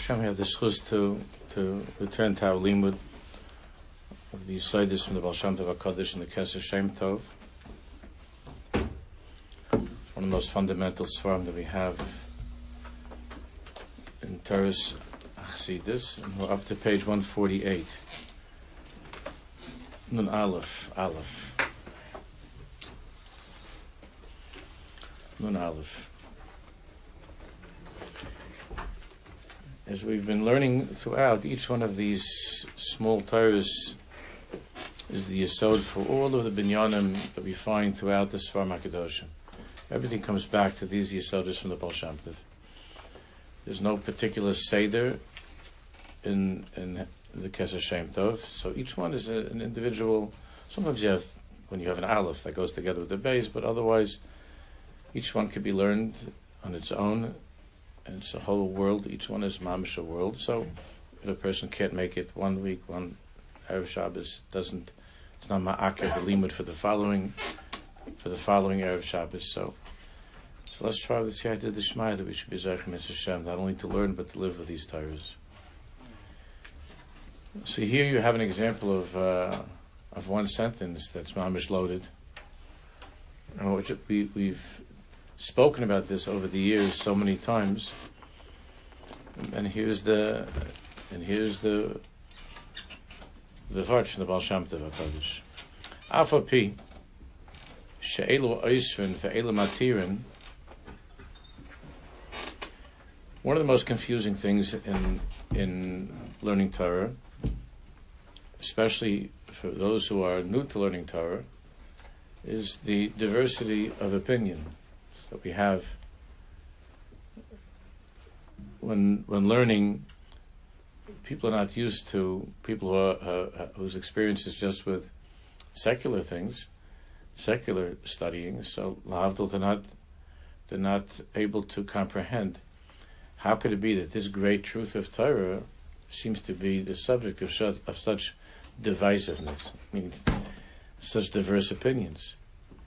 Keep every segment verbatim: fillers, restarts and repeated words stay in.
Hashem, we have the schus to to return to our limud of the Yisodis from the Baal Shem Tov HaKadosh and the Keser Shem Tov. One of the most fundamental svarim that we have in Torah's Achsidus, and we're up to page one forty-eight. Nun Aleph, Aleph. Nun Aleph. As we've been learning throughout, each one of these small Torahs is the yesod for all of the binyanim that we find throughout the Sfarim HaKadoshim. Everything comes back to these yesodas from the Baal Shem Tov. There's no particular seder in in the Keser Shem Tov, so each one is a, an individual. Sometimes you have, when you have an aleph that goes together with the base, but otherwise each one could be learned on its own. And it's a whole world. Each one is mamish a world. So if a person can't make it one week, one Erev Shabbos, doesn't, it's not ma'akev the limud for the following, for the following Erev Shabbos. So, so let's try with the Siyata D'Shmaya that we should be Zayich Mitzvah Hashem, not only to learn but to live with these Torahs. So here you have an example of uh, of one sentence that's mamish loaded, and which we we've. spoken about this over the years so many times, and here's the and here's the the heart from the Baal Shem Tov HaKadosh. Afapi she'elu oisrin ve'elu matirin. One of the most confusing things in in learning Torah, especially for those who are new to learning Torah, is the diversity of opinion that we have when when learning. People are not used to people who are, uh, whose experience is just with secular things, secular studying. So lahavdil, they're not they're not able to comprehend how could it be that this great truth of Torah seems to be the subject of such, of such divisiveness. I mean, such diverse opinions.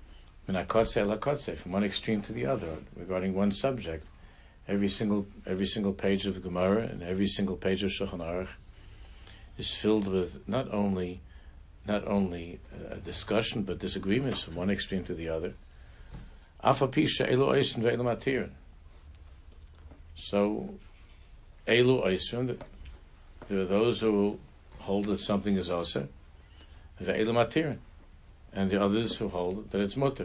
From one extreme to the other regarding one subject. Every single every single page of the Gemara and every single page of Shulchan Aruch is filled with not only not only a discussion but disagreements from one extreme to the other. So, Elu Oisrin, there are those who hold that something is Oseh, Ve'elu Matirin, and the others who hold that it's mutter.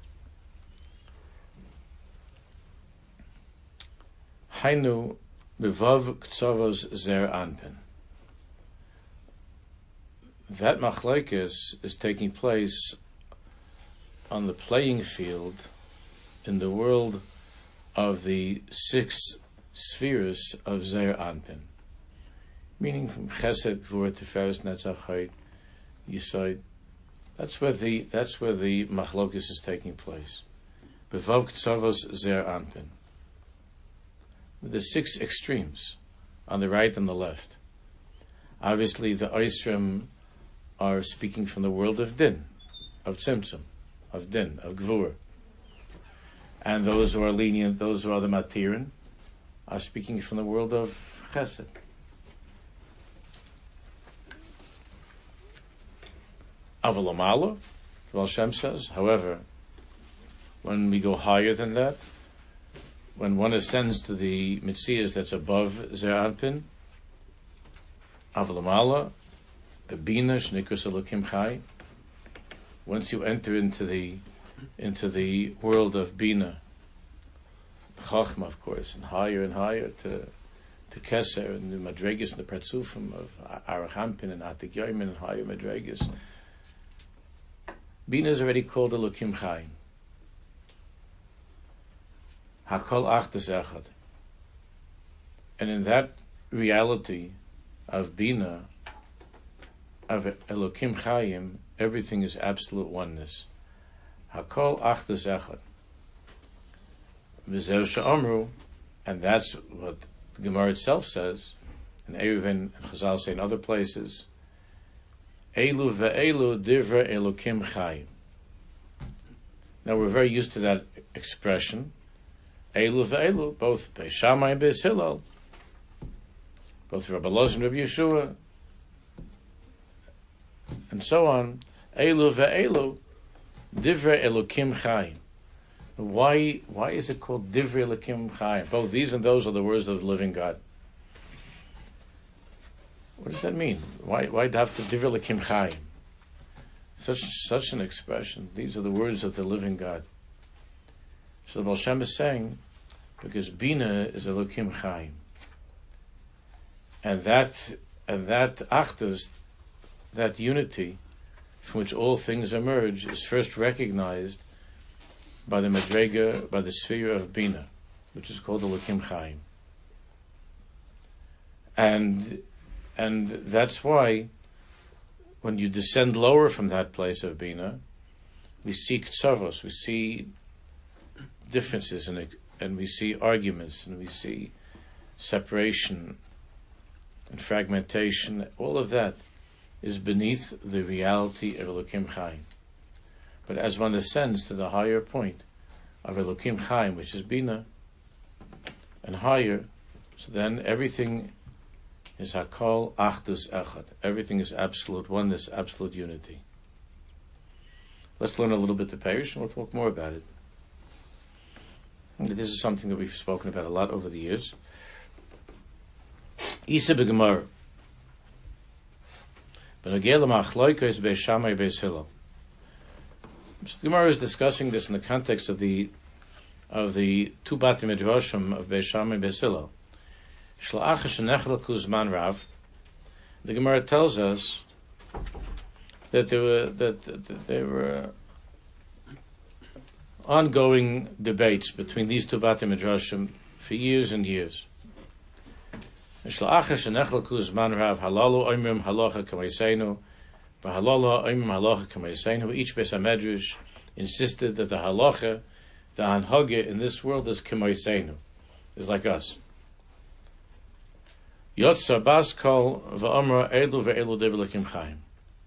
Hainu bevav ktsavos zer anpin. That machlekes is taking place on the playing field in the world of the six spheres of zer anpin, meaning from Chesed, Gvura, Tiferes, Netzach, Chayit, Yisod. That's where the that's where the machlokes is taking place. Bevav ktsavos zer anpin. The six extremes on the right and the left. Obviously, the Oisrim are speaking from the world of Din, of Tzimtzum, of Din, of Gvur. And those who are lenient, those who are the Matirin, are speaking from the world of Chesed. Avalamalo, the Baal Shem says, however, when we go higher than that, when one ascends to the Mitzias that's above Zer Anpin, Avalamala, the Bina, Shnikus Elokim Chai, once you enter into the into the world of Bina, Chachma, of course, and higher and higher to to Keser, and the Madregas and the Pratzufim of Arach Anpin and Atik Yoimin and higher Madregas. Bina is already called Elokim Chai. Hakol Achdas Echad. And in that reality of Bina, of Elokim Chayim, everything is absolute oneness. Hakol Achdas Echad. V'zer she'omru, and that's what the Gemara itself says, and Eruvin and Chazal say in other places, Elu ve'elu divra Elokim Chayim. Now we're very used to that expression. Elu ve'elu, both Beis Shammai and Beis Hillel, both Rabbi Loz and Rabbi Yeshua, and so on. Elu ve'elu, divrei Elokim Chaim. Why, why is it called divrei Elokim Chaim? Both these and those are the words of the living God. What does that mean? Why, why have to divrei Elokim Chaim? Such, such an expression. These are the words of the living God. So the Baal Shem is saying, because Bina is Elokim Chaim. And that, and that Achdus, that unity from which all things emerge, is first recognized by the Madrega, by the sphere of Bina, which is called Elokim Chaim. And, and that's why, when you descend lower from that place of Bina, we see ksavos, we see differences, and, and we see arguments, and we see separation and fragmentation. All of that is beneath the reality of Elokim Chaim. But as one ascends to the higher point of Elokim Chaim, which is Bina, and higher, so then everything is Hakol Achdus Echad. Everything is absolute oneness, absolute unity. Let's learn a little bit the Parish, and we'll talk more about it. And this is something that we've spoken about a lot over the years. Isa b'Gemara. B'nogei l'machloikos beis Shammai beis Hillel. So the Gemara is discussing this in the context of the of the two Bati Midrashim of Beis Shammai and Beis Hillel. The Gemara tells us that there were that, that there were ongoing debates between these two Bati Midrashim for years and years. Each Beis HaMedrash insisted that the halacha, the hanhaga in this world is k'moiseinu, is like us. Yotza Baskol v'Amra Elu ve'Elu Develekim Chaim.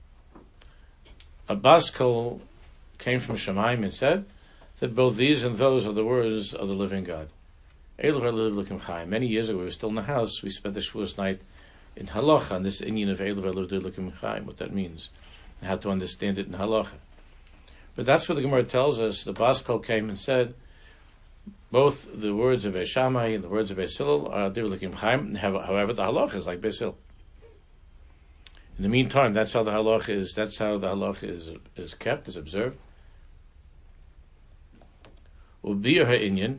A Baskol came from Shemaim and said that both these and those are the words of the living God. Elu ve'Elu Develekim Chaim. Many years ago, we were still in the house. We spent the Shavuos night in halacha on this inyan of Elu ve'Elu Develekim Chaim, what that means, and how to understand it in halacha. But that's what the Gemara tells us. The Baskol came and said, both the words of Beis Shammai and the words of Beis Hillel are Develekim Chaim. However, the halacha is like Beis Hillel. In the meantime, that's how the halacha is. That's how the halacha is is kept, is observed. Ubiyah ha'inyan.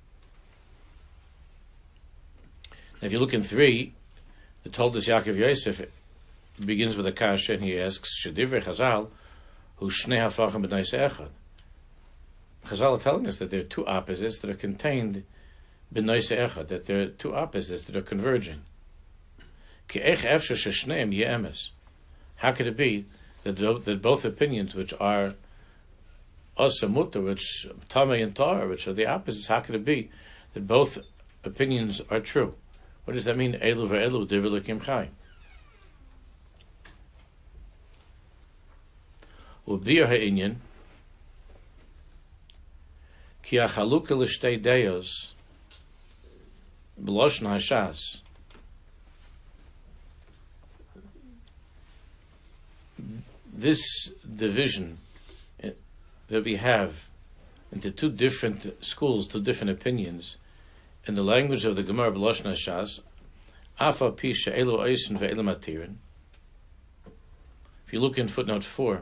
If you look in three, the Toldos Yaakov Yosef begins with a kasha, and he asks, "Shedivrei Chazal, hu shnei hafachim b'noisei echad." Chazal are telling us that there are two opposites that are contained b'noisei echad, that there are two opposites that are converging. Ki'ech efshar sheshneim ye'emes. How could it be that, that both opinions, which are asa muta, which tamei and tar, which are the opposites, how could it be that both opinions are true? What does that mean? Elu ve'elu develekim chaim. Ubiyah ha'inyan. Ki achaluka l'shtei deos b'loshon hashas. This division that we have into two different schools, two different opinions, in the language of the Gemara b'loshon hashas, afa pi she'elu oisen ve'elu matirin. If you look in footnote four,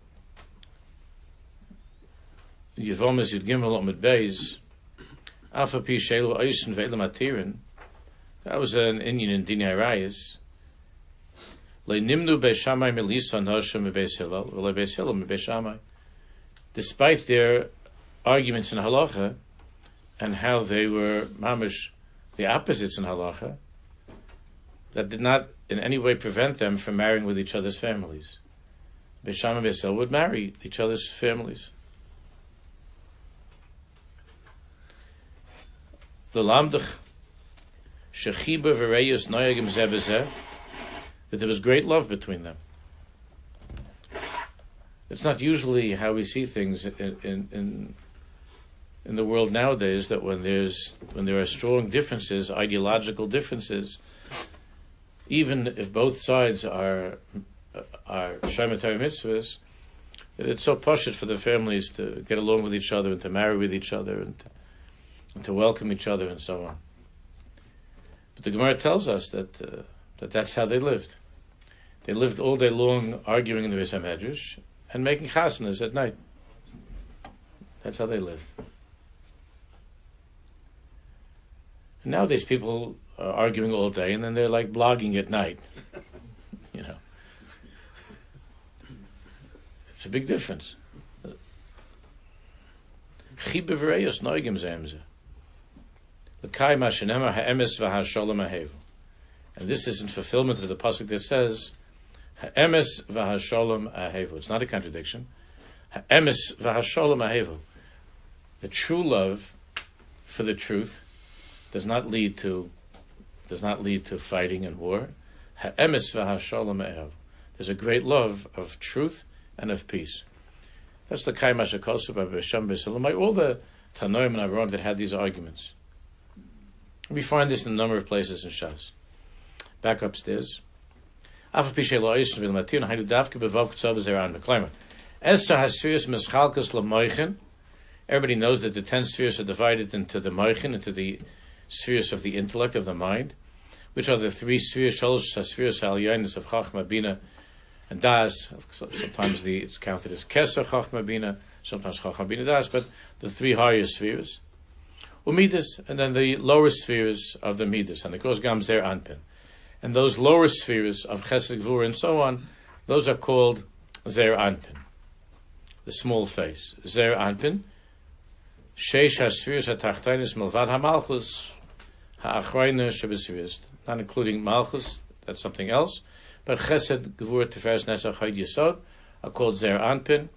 Yevomis Yud Gimel Omid Beis, Afa Pi Shelu Oisen Ve'elu Matirin. That was an Indian in Dinei Rayas. Le Nimnu Beis Shammai Melisa Noshim Beis Hillel, Le Beis Hillel Beis Shammai. Despite their arguments in halacha and how they were mamish the opposites in halacha, that did not in any way prevent them from marrying with each other's families. Beis Shammai and Beis Hillel would marry each other's families. The lamdach shechiba v'reyus noyagim zeh b'zeh, that there was great love between them. It's not usually how we see things in in in, in the world nowadays, that when there's when there are strong differences, ideological differences, even if both sides are are Shema Torah mitzvahs, that it's so poshut for the families to get along with each other and to marry with each other and to, and to welcome each other and so on. But the Gemara tells us that uh, that that's how they lived. They lived all day long arguing in the Beis HaMedrash and making chasnas at night. That's how they lived. And nowadays people are arguing all day and then they're like blogging at night. You know. It's a big difference. And this is in fulfillment of the pasuk that says, "Ha'emes v'hasholom ahevu." It's not a contradiction. Ha'emes v'hasholom ahevu. The true love for the truth does not lead to does not lead to fighting and war. Ha'emes v'hasholom ahevu. There's a great love of truth and of peace. That's the Kai Mashakosu by Besham B'Salomai. All the Tanoim and Avraham that had these arguments. We find this in a number of places in Shas. Back upstairs. Everybody knows that the ten spheres are divided into the moichin, into the spheres of the intellect, of the mind, which are the three spheres, shalosh spheres ha'alyonis of Chachma, Bina, and Das. Sometimes the, it's counted as Keser, Chachma, Bina, sometimes Chachma, Bina, Das, but the three higher spheres. Umidas, and then the lower spheres of the Midas, and it goes Gam Zer Anpin. And those lower spheres of Chesed, Gvur, and so on, those are called Zer Anpin, the small face. Zer Anpin, Sheish HaSpheres HaTachtainis Milvad HaMalchus HaAchrayna Shebesvirs, not including Malchus, that's something else, but Chesed, Gvur, Tiferes, Netzach, Hod Yesod are called Zer Anpin.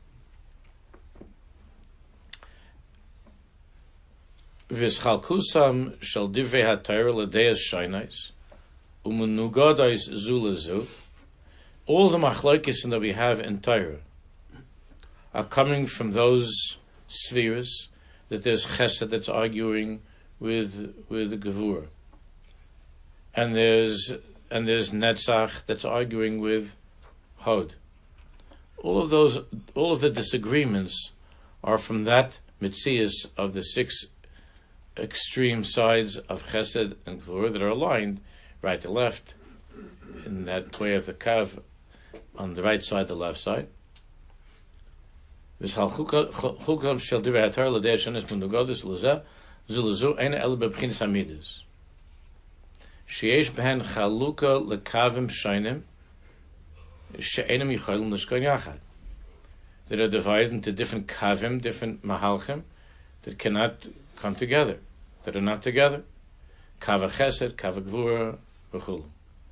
V'schalkusam shel divrei haTorah l'deis shaynais u'menugadais zu lezu. All the machlokes that we have in Torah are coming from those spheres that there's Chesed that's arguing with with the Gevurah, and there's and there's Netzach that's arguing with Hod. All of those, all of the disagreements are from that mitzias of the six extreme sides of Chesed and Gvurah that are aligned right to left in that way of the kav on the right side, the left side. Sheyesh behen chaluka lekavim shainim she'enim yichaylim l'shkoin yachad. That are divided into different kavim, different mahalchim that cannot come together, that are not together. Kav chesed, kav gvura, v'chulu.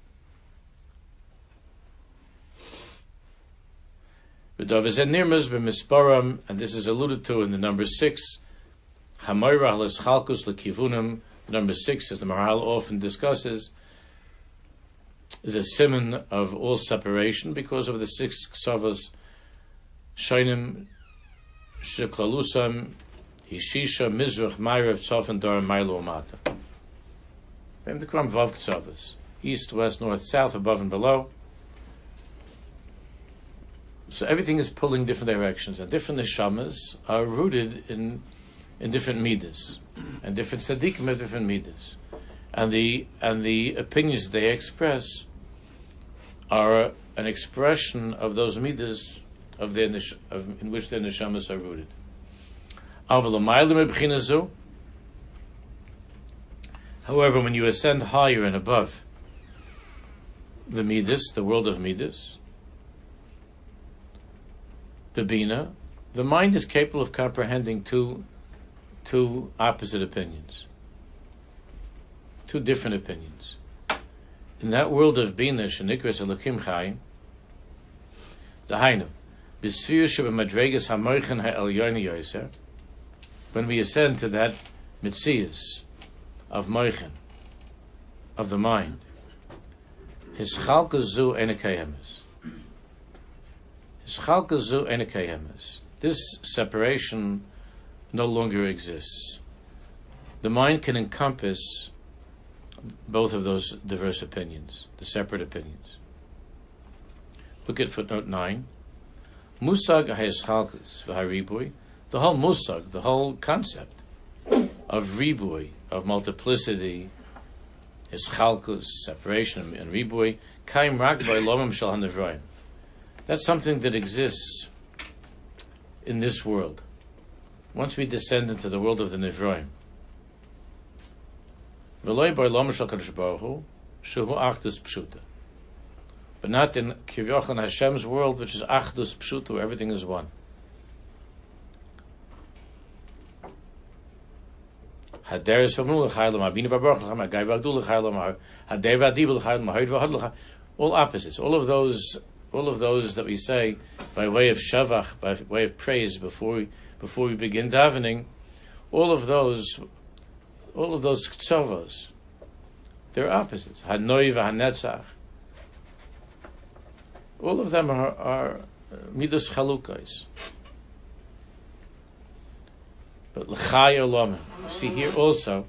V'dovizet nirmaz b'misparam, and this is alluded to in the number six. Hamoira haleschalkus lekivunim. The number six, as the Maharal often discusses, is a simon of all separation because of the six ksavos. Shainim, Sheklalusam, Hishisha, Mizrach, Ma'ariv, Tzof, and Dor, Milo, Mata. We have the Kram Vav Ksavos, east, west, north, south, above and below. So everything is pulling different directions, and different neshamas are rooted in in different midas, and different tzaddikim have different midas, and the and the opinions they express are an expression of those midas of their of, in which their neshamas are rooted. However, when you ascend higher and above the midas, the world of midas, Bebina, the mind is capable of comprehending two two opposite opinions, two different opinions. In that world of Bina, Shenikras Elokim Chai, Dahainu, B'Sfir Sheba Madregas HaMoichin HaElyoni Yoser, when we ascend to that Mitzias of Moichin, of the mind, His Chalka Zu Enekayemes. His Chalka Zu Enekayemes. This separation no longer exists. The mind can encompass both of those diverse opinions, the separate opinions. Look at footnote nine. Musag ha'eschalkus v'haribui, the whole musag, the whole concept of ribui, of multiplicity, eschalkus, separation, and ribui, kaim rak b'olomim shel hanevroim. That's something that exists in this world. Once we descend into the world of the Nevroim, v'loi b'olom shel Kadosh Baruch Hu, shehu achdus pshuta. But not in Kivyochan Hashem's world, which is achdus pshuta, where everything is one. Haderes v'mnu l'chaylam, habinu v'baruch l'chaylam, hagai v'agdu l'chaylam, hadei v'adibu l'chaylam, hahoid v'had l'chaylam. All opposites. All of those, all of those that we say by way of shavach, by way of praise before we, before we begin davening, all of those, all of those ktsavos, they're opposites. Hanoi v'hanetzach. All of them are, are midos chalukais. But l'chai olamim. See here also,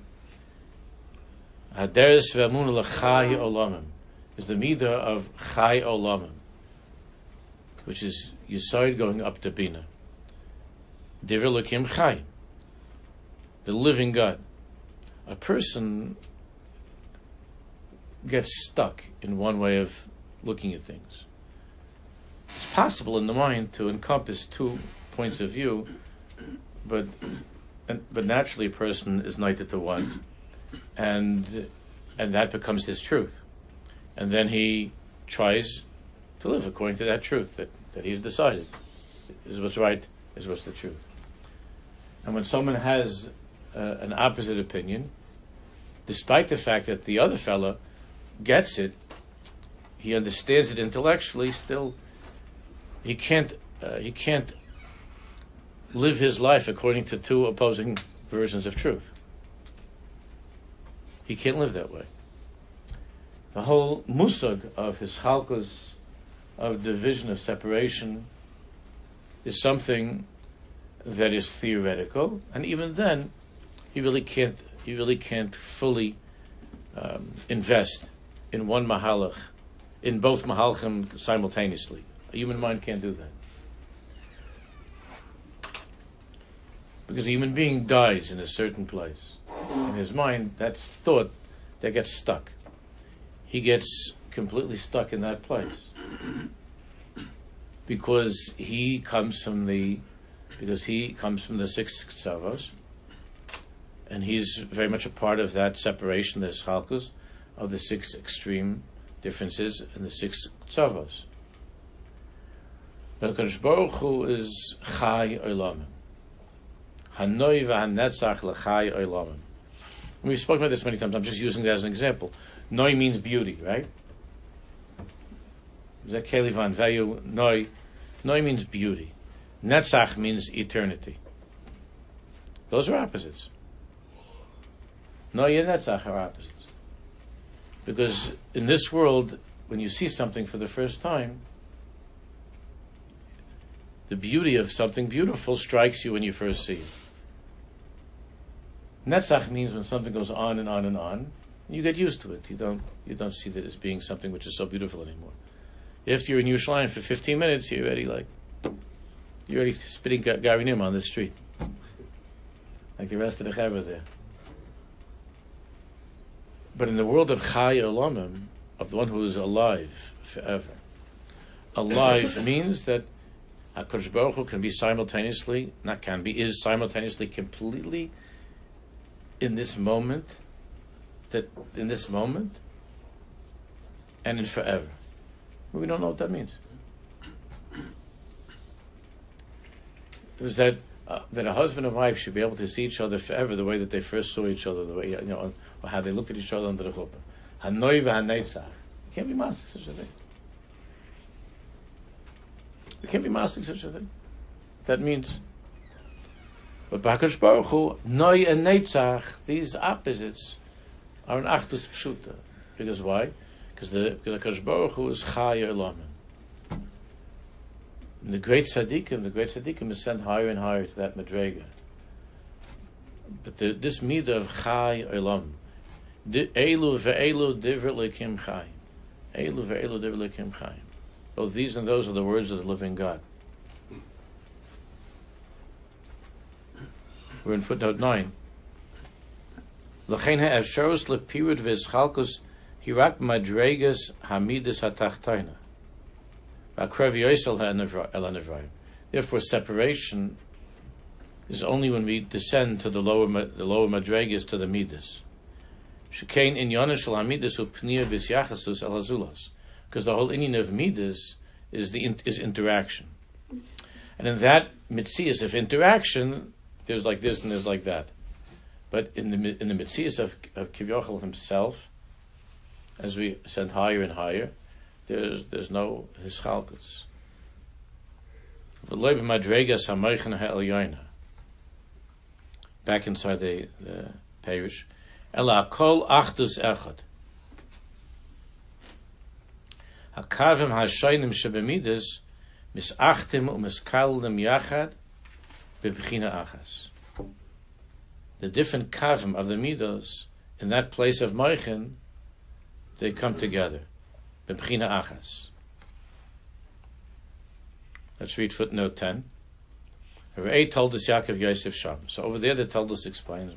haderes ve'amun l'chai olamim is the midah of chai olamim, which is Yesod going up to Bina. Divrei Elokim chai, the living God. A person gets stuck in one way of looking at things. It's possible in the mind to encompass two points of view, but but naturally a person is knighted to one, and and that becomes his truth. And then he tries to live according to that truth that, that he's decided is what's right, is what's the truth. And when someone has uh, an opposite opinion, despite the fact that the other fellow gets it, he understands it intellectually, still he can't uh, he can't live his life according to two opposing versions of truth. He can't live that way. The whole musag of his chalkus, of division, of separation, is something that is theoretical, and even then, he really can't. He really can't fully um, invest in one mahalach, in both mahalchim simultaneously. A human mind can't do that, because a human being dies in a certain place. In his mind, that's thought that gets stuck. He gets completely stuck in that place because he comes from the because he comes from the six ksavos, and he's very much a part of that separation, the chalkus, of the six extreme differences in the six ksavos. But Kadosh Baruch Hu is chai olamim, hanoi v'hanetzach l'chai olamim. We've spoken about this many times. I'm just using that as an example. Noi means beauty, right? Is that Kelivan value? Noi. Noi means beauty. Netzach means eternity. Those are opposites. Noi and Netzach are opposites. Because in this world, when you see something for the first time, the beauty of something beautiful strikes you when you first see it. Netzach means when something goes on and on and on, you get used to it. You don't you don't see that as being something which is so beautiful anymore. If you're in Yerushalayim for fifteen minutes, you're already like you're already spitting Garinim on the street, like the rest of the Chaver there. But in the world of Chai Olamim, of the one who is alive forever, alive means that HaKadosh Baruch Hu can be simultaneously, not can be, is simultaneously completely in this moment, that in this moment, and in forever. We don't know what that means. It was that uh, that a husband and wife should be able to see each other forever, the way that they first saw each other, the way you know, or how they looked at each other under the chuppah. Hanoi v'haneitzach. You can't be mastic such a thing. You can't be mastic such a thing. That means. But B'Hakadosh Baruch Hu, Noi and Neitzach, these opposites are an Achdus Pshuta. Because why? Because the Hakadosh Baruch Hu is Chai Olamim. And the great tzaddikim, the great tzaddikim is sent higher and higher to that madrega. But the, this midah of Chai Olamim, Elu ve'elu divrei Elokim Chaim. Elu ve'elu divrei Elokim Chaim. Both these and those are the words of the living God. We're in footnote nine. L'chein ha'efsharus lepirud v'eschalkus hirak madregas hamidus hatachtaina. V'akrev yosel ha'el ha'nevrayim. Therefore, separation is only when we descend to the lower the lower madregas, to the midas. Shekein inyan shel hamidus upniyah v'syachasus el hazulas. Because the whole inyan of midas is the is interaction, and in that mitzias of interaction, there's like this and there's like that. But in the in the mitzias of of Kivyochel himself, as we ascend higher and higher, there's there's no hischalkus. Back inside the, the parish, Ela kol achdus echad. Hakavim hashaynim shebemidas misachtim umiskaldim yachad bebchina achas. The different kavim of the midos in that place of moichin, they come together. Bebchina achas. Let's read footnote ten. Ray told us Yaakov Yosef Sham. So over there, the Talmud explains.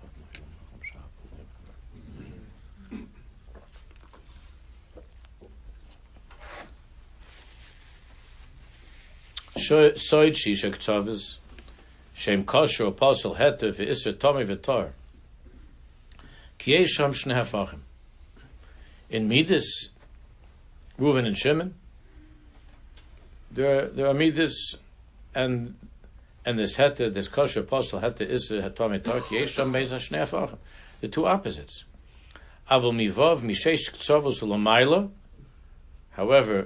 Soid Shishak Tzavas, Shem Kosher Apostle Heter V'Isra Tomei V'Tor. Kiei Sham Shnei Hafachim. In Midas, Reuven and Shimon, there there are Midas, and and this Heter, this Kosher Apostle Heter Isra Tomei V'Tor. Kiei Sham Beis Shnei Hafachim. The two opposites. Avol Mivav Mishesh Tzavos L'Mayla. However,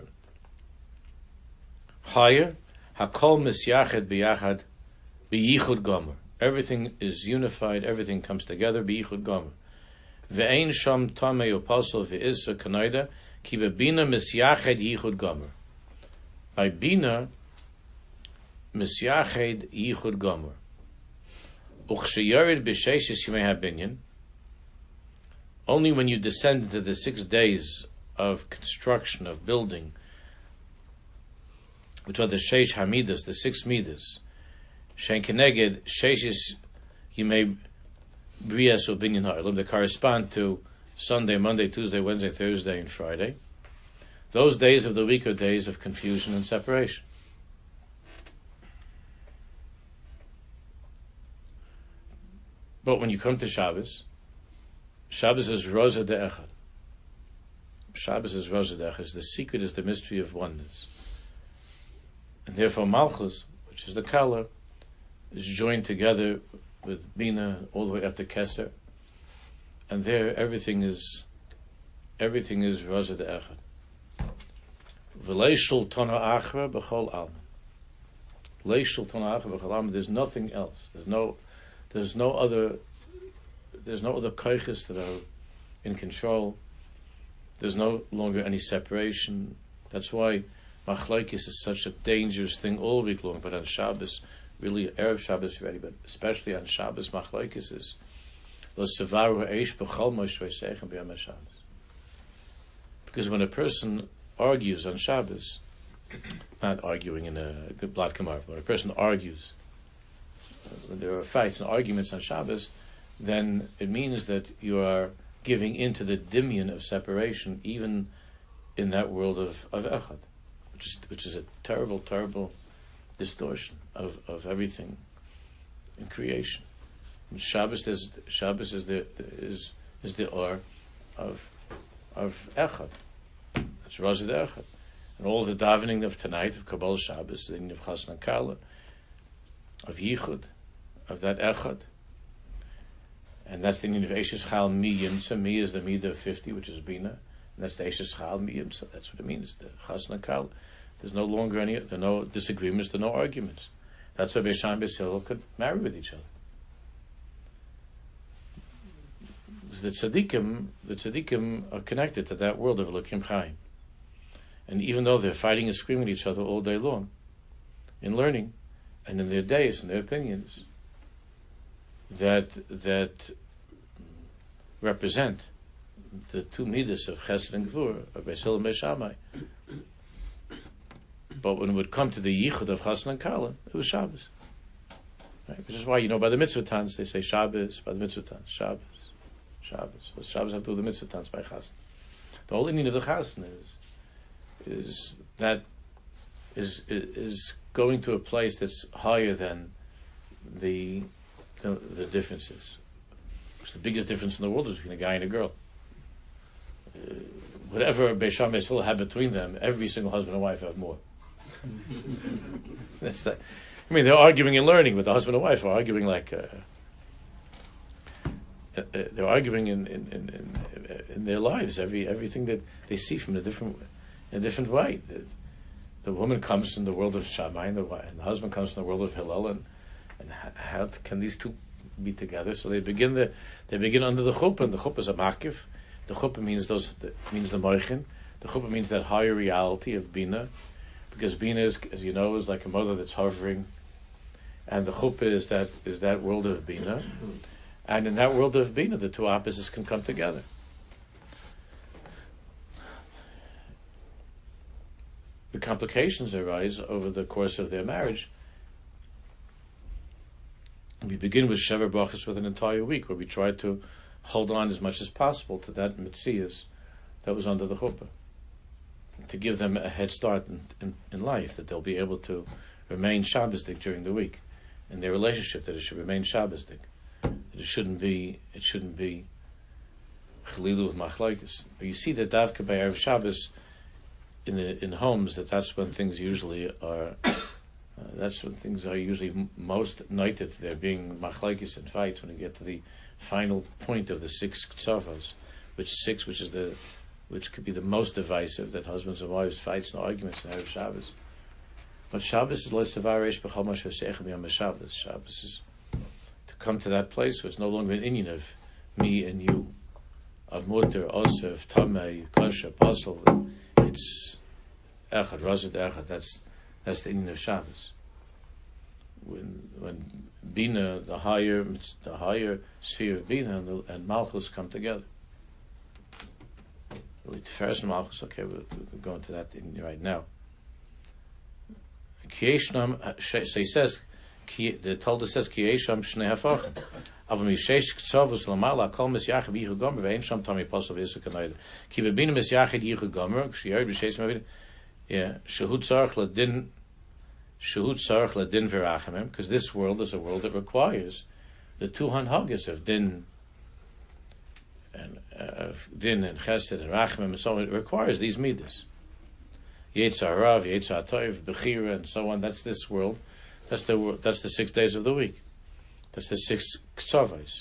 higher. Hakol misyached biyachad biyichud gomer. Everything is unified. Everything comes together. Biyichud gomer. Ve'ein sham tamei uposel ve'isra kanoida ki bebina misyached yichud gomer. By bina misyached yichud gomer. Uchsheyarid b'sheishis yimei habinyan. Only when you descend into the six days of construction, of building, which are the Sheish Hamidas, the six Midas. Shen Keneged, Sheishis Yimei Brias or Binyan Ha'elam, that correspond to Sunday, Monday, Tuesday, Wednesday, Thursday, and Friday. Those days of the week are days of confusion and separation. But when you come to Shabbos, Shabbos is Rosa de Echad. Shabbos is Rosa de Echad. The secret is the mystery of oneness. And therefore Malchus, which is the color, is joined together with Bina all the way up to Keser. And there everything is everything is Raza de Echad. V'leishul tona achra b'chol alman. Leishul tona achra b'chol alman. There's nothing else. There's no there's no other there's no other koiches that are in control. There's no longer any separation. That's why Machlokes is such a dangerous thing all week long, but on Shabbos, really Erev Shabbos ready, but especially on Shabbos, Machlokes is Lo sevaru ha'eish b'chol moshe seichem b'yom Shabbos. Because when a person argues on Shabbos, not arguing in a good blood kamar, but when a person argues, when there are fights and arguments on Shabbos, then it means that you are giving into the dimion of separation, even in that world of, of Echad. Which is, which is a terrible, terrible distortion of, of everything in creation. And Shabbos is Shabbos is the is is the or of of Echad. That's Raza de Echad, and all the davening of tonight of Kabbalah Shabbos, the meaning of Chasna Kala, of Yichud, of that Echad, and that's the meaning of Eishes Chal Miyim. So Mi is the Midah of fifty, which is Bina. And that's the Eishes Chal Miyim, so that's what it means, the Chasna Kal. There's no longer any, there are no disagreements, there are no arguments. That's why Beis Shammai and Beis Hillel could marry with each other. Because the tzaddikim, the tzaddikim are connected to that world of Elokim Chaim. And even though they're fighting and screaming at each other all day long, in learning, and in their days and their opinions, that, that represent the two midas of Chesed and Gvur are Beis Hillel and Beis Shammai. But when it would come to the Yichud of Chassan and Kala, it was Shabbos. Right? Which is why, you know, by the mitzvah tans, they say Shabbos, by the mitzvah tans, Shabbos, Shabbos. What Shabbos have to do with the mitzvah tans by Chassan? The whole Indian of the Chassan is, is that, is, is going to a place that's higher than the, the, the differences. Because the biggest difference in the world is between a guy and a girl. Uh, whatever Beis Shammai still have between them, every single husband and wife have more. That's that. I mean, they're arguing and learning, but the husband and wife are arguing like uh, uh, they're arguing in in, in in in their lives. Every everything that they see from a different in a different way. The, the woman comes from the world of Shammai, and the, and the husband comes from the world of Hillel, and and how can these two be together? So they begin the they begin under the chuppah, and the chuppah is a makif. The chuppah means those the, means the moichin. The chuppah means that higher reality of bina. Because Bina is, as you know, is like a mother that's hovering, and the chuppah is that is that world of Bina, and in that world of Bina, the two opposites can come together. The complications arise over the course of their marriage. And we begin with Shever Brachos with an entire week, where we try to hold on as much as possible to that mitzias that was under the chuppah, to give them a head start in, in, in life, that they'll be able to remain Shabbosdik during the week in their relationship, that it should remain Shabbosdik, that it shouldn't be it shouldn't be Chalilu with Machlokes. But you see that Davka by Erev Shabbos in the in homes, that that's when things usually are uh, that's when things are usually m- most nighted. They're being Machlokes and fights when you get to the final point of the six ksavos, which six which is the which could be the most divisive, that husbands and wives fights and arguments in Erev Shabbos. But Shabbos is le'sevaresh b'chol ma she'osechem b'yom Shabbos. Shabbos is to come to that place where it's no longer an inyan of me and you, of mutter, osef, tamei, kosher, puzzle. It's echad, razad echad. That's that's the inyan of Shabbos. When when Bina, the higher the higher sphere of Bina and, the, and Malchus come together. First Malchus, okay, we'll, we'll go into that in, right now. So he says, the Talmud says, Kiesham Shnei Hafachim. Avam Yishesh Ksavus Lamala Kol Mis Yachid Yichud Gomer Ve'en Sham Tami Pasal V'Yisuk Kanayda. Ki Bebina Mis Yachid Yichud Gomer Kshiyared B'Shesh Mavin. Yeah, Shehut Tzarich Ladin Shehut Tzarich Ladin V'Rachamim, because this world is a world that requires the two hanhagas of din and uh, din and chesed and rachamim and so on. It requires these midas. Yetzar Rav, Yetzar Tov, Bechira, and so on. That's this world. That's the that's the six days of the week. That's the six ksavos.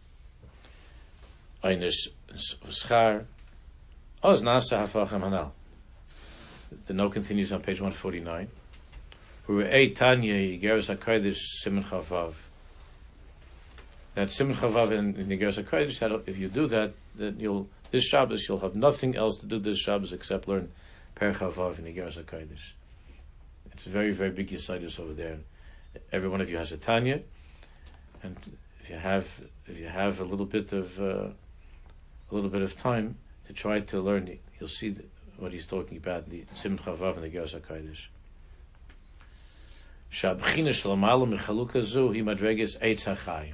Einish schar. Oz nasa hafachem hanal. The note continues on page one forty-nine. Ru'ei Tanya Yigeres HaKodesh Siman Chavav. That Siman Chavav in, in Yigeres HaKodesh, that if you do that, then you'll this Shabbos you'll have nothing else to do this Shabbos except learn Per Chavav in Yigeres HaKodesh. It's a very very big Yesodus over there. Every one of you has a Tanya, and if you have if you have a little bit of uh, a little bit of time to try to learn, you'll see the, what he's talking about, the Siman Chavav and the Yigeres HaKodesh. Shabchina Shalomala Mechaluka Zu Hi Madreges Eitz HaChaim.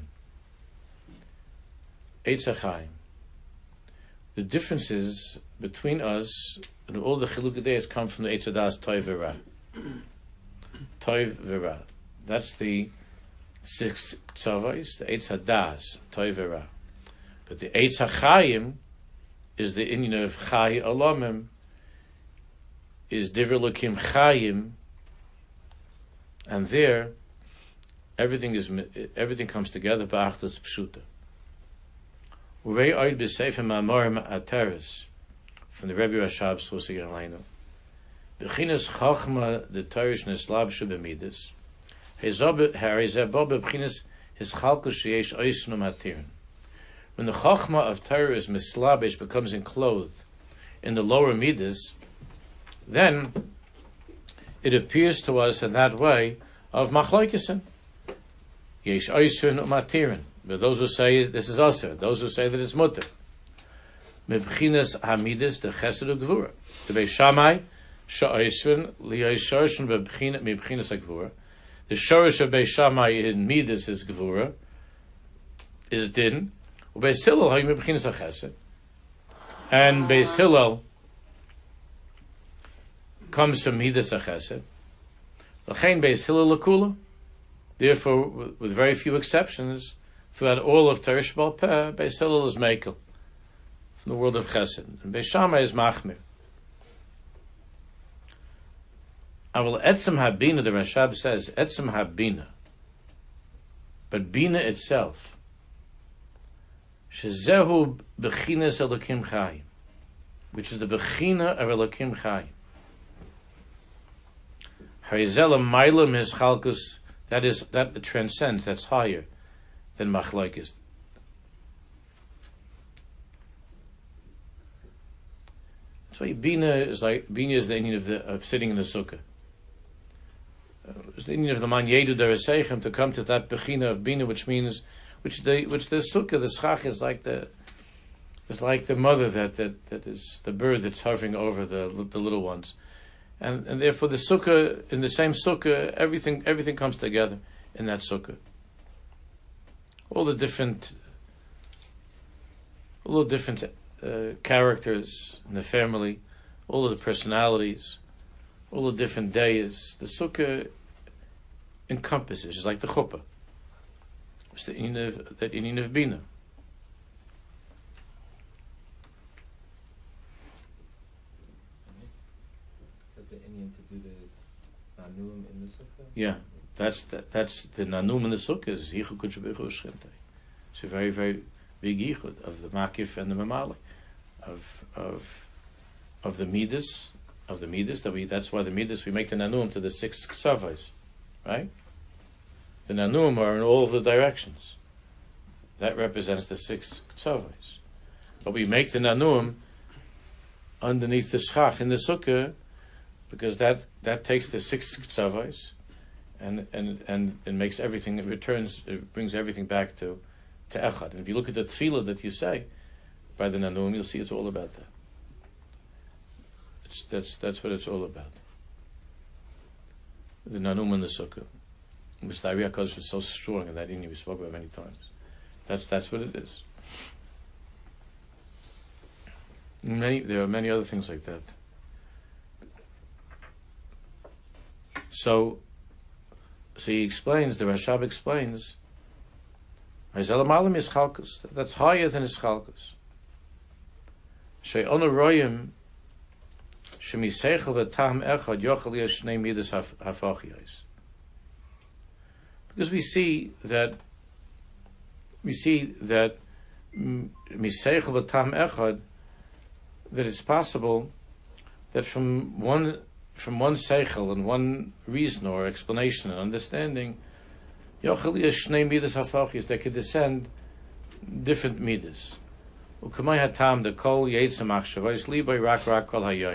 Eitz HaChaim. The differences between us and all the Chiluka days come from the Eitz HaDas Toiv V'Ra. Toiv V'Ra. That's the six tzavos, the Eitz HaDas Toiv V'Ra. But the Eitz HaChaim is the inyan of Chai Olamim, is Divrei Elokim Chayim, and there everything is everything comes together. Ba'achdas pshuta. Urei oid b'seifim ma'amorim ateres from the Rebbe Rashab Slusi Galeinu. B'chinas chachma the Torish neslabshu b'midas. Harizeh bo b'chinas his chalkus sheyesh oisnu matirin. When the chachma of Torah is mislabish, becomes enclosed in the lower midas, then it appears to us in that way of machlokesen. Yesh oisun umatirin. But those who say this is aser, those who say that it's mutter. Mebchinas Hamidis the Chesed Gvura. The Beis Shammai Sha'isvin Liyaisharshin Mebchinas Gvura. The Shorish of Beis Shammai in Midas is Gvura, is Din. Beis Hillel Hay Mebchinas Chesed, and Beis Hillel comes from Midas Chesed. L'chein Beis Hillel Lakula. Therefore, with, with very few exceptions, throughout all of Torah Shebal Peh, Beis Hillel is Mekel from the world of Chesed, and Beis Shammai is Machmir. Aval Etzem Habina, the Rashab says, Etzem Habina, but Bina itself, Shezehu Bechinas Elokim Chayim, which is the Bechina of Elokim Chayim. Harizela Mailam his Chalkus, that is, that transcends, that's higher than Machlokes. That's why Bina is like, Bina is the Indian of, the, of sitting in the Sukkah. Uh, it's the Indian of the Man Yedu Deresechem to come to that Bechina of Bina, which means, which the which the Sukkah, the Schach is like the, is like the mother that, that, that is the bird that's hovering over the the little ones. And and therefore the Sukkah, in the same Sukkah, everything everything comes together in that Sukkah. All the different, all the different uh, characters in the family, all of the personalities, all the different days, the Sukkah encompasses. It's like the Chuppah. It's the Inyan of, that Inyan of Bina. Is that the Inyan to do the Nanum in the Sukkah? Yeah, that's that, that's the Nanum in the Sukkah is Yichud Kodesh B'Yichud Shchintei. It's a very, very big Yichud of the Makif and the Mamali, of of of the Midas, of the Midas, that we that's why the Midas we make the Nanum to the six Ksavos, right? The Nanum are in all of the directions. That represents the six Ksavos. But we make the Nanum underneath the Schach in the Sukkah, because that, that takes the six Ksavos and, and, and it makes everything, it returns, it brings everything back to, to Echad. And if you look at the Tefillah that you say by the Nanum, you'll see it's all about that. It's, that's, that's what it's all about. The Nanum and the Sukkah. Which the Ari HaKadosh was so strong in that Inyan we spoke about many times. That's that's what it is. Many there are many other things like that. So, so he explains. The Rashab explains. That's higher than his chalkus. She'onu royim shemiseichel v'tam echad yochel yesh shnei midas hafachiyos. Because we see that we see that miseichel v'tam echad, that it's possible that from one from one seichel and one reason or explanation and understanding, yochel yesh shnei midas hafachiyos, they could descend different midas. U'kamay hatam the kol yeitzem achshavos libay rak rak kol hayoyim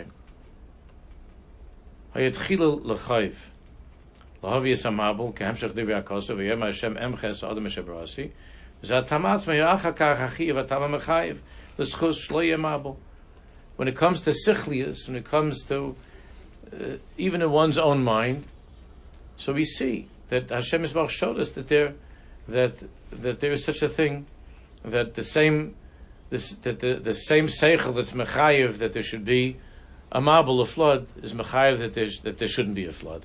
hayatchilu l'chayv. Lahavius amabel k'hamshach divrei HaKosav v'yem Hashem emches adam eshebrasi zatamatz me'yacha k'achachiv atama mechayiv l'schus shlo yemabel. When it comes to sichlius, when it comes to uh, even in one's own mind, so we see that Hashem Yisbarach showed us that there that that there is such a thing, that the same this that the, the same seichel that's mechayiv that there should be a mabel, a flood, is mechayiv that there that there shouldn't be a flood.